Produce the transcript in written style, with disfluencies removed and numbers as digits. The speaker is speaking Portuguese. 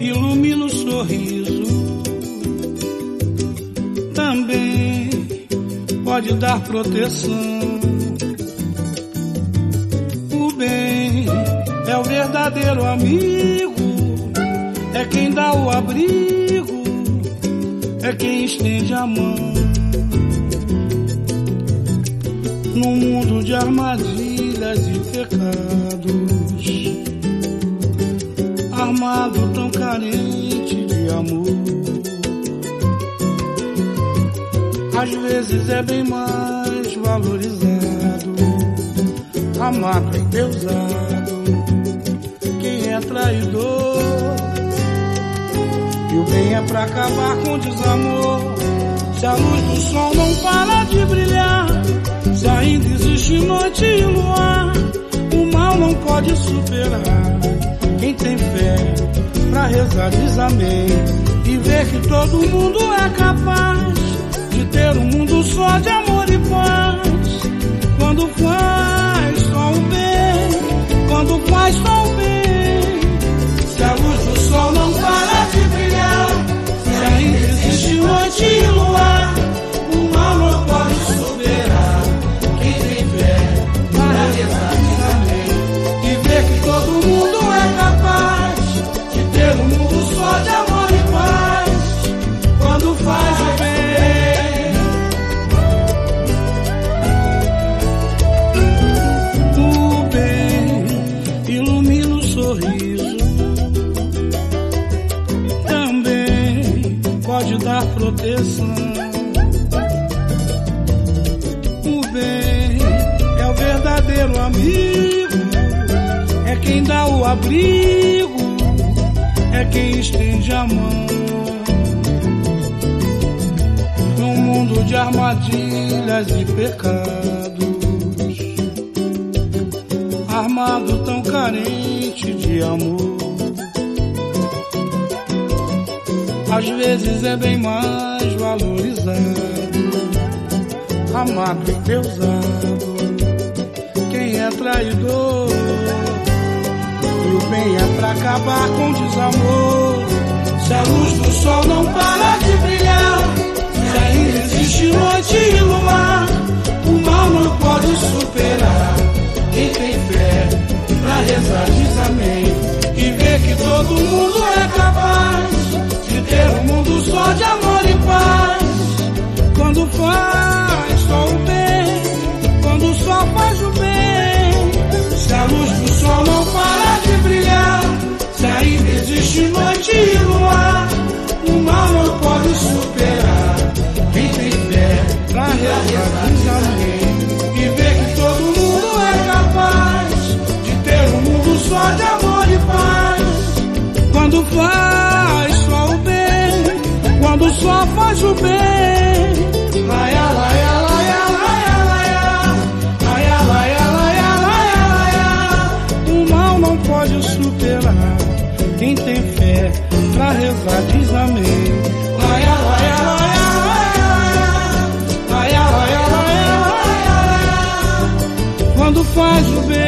ilumina o sorriso. Também pode dar proteção. O bem é o verdadeiro amigo, é quem dá o abrigo, é quem estende a mão. Num mundo de armadilhas e pecados, armado tão carente de amor, às vezes é bem mais valorizado, amado e endeusado, quem é traidor. E o bem é pra acabar com o desamor. Se a luz do sol não para de brilhar, se ainda existe noite e luar, o mal não pode superar. Quem tem fé pra rezar diz amém e ver que todo mundo é capaz de ter um mundo só de amor e paz. Quando faz só o bem, quando faz só o bem. Se a luz do sol não para de brilhar, se ainda existe noite e luar, o mal não pode superar. Quem tem fé para rezar diz amém e ver que todo mundo é capaz de ter um mundo só de amor e paz. Quando faz o bem, ilumina o sorriso. Também pode dar proteção. O bem é o verdadeiro amigo, é quem dá o abrigo, é quem estende a mão. Num mundo de armadilhas e pecados, armado tão carente de amor, às vezes é bem mais valorizado, amado e endeusado, quem é traidor. E o bem é pra acabar com o desamor. Se a luz do sol não para de brilhar, se ainda existe noite e luar, o mal não pode superar. Quem tem fé pra rezar diz amém e vê que todo mundo é capaz de ter um mundo só de amor e paz. Quando faz só o bem, quando só faz o bem. Se a luz do sol não para de brilhar, se ainda existe noite e luar, o mal não pode superar. Quem tem fé pra rezar diz amém e vê que todo mundo é capaz de ter um mundo só de amor e paz. Quando faz só o bem, quando só faz o bem. Laia, laia, laia, laia, laia, laia, laia, laia, laia, laia. O mal não pode superar. Quem tem fé pra rezar diz amém. Laia, laia, laia, laia, laia, laia, laia, laia, laia. Quando faz o bem.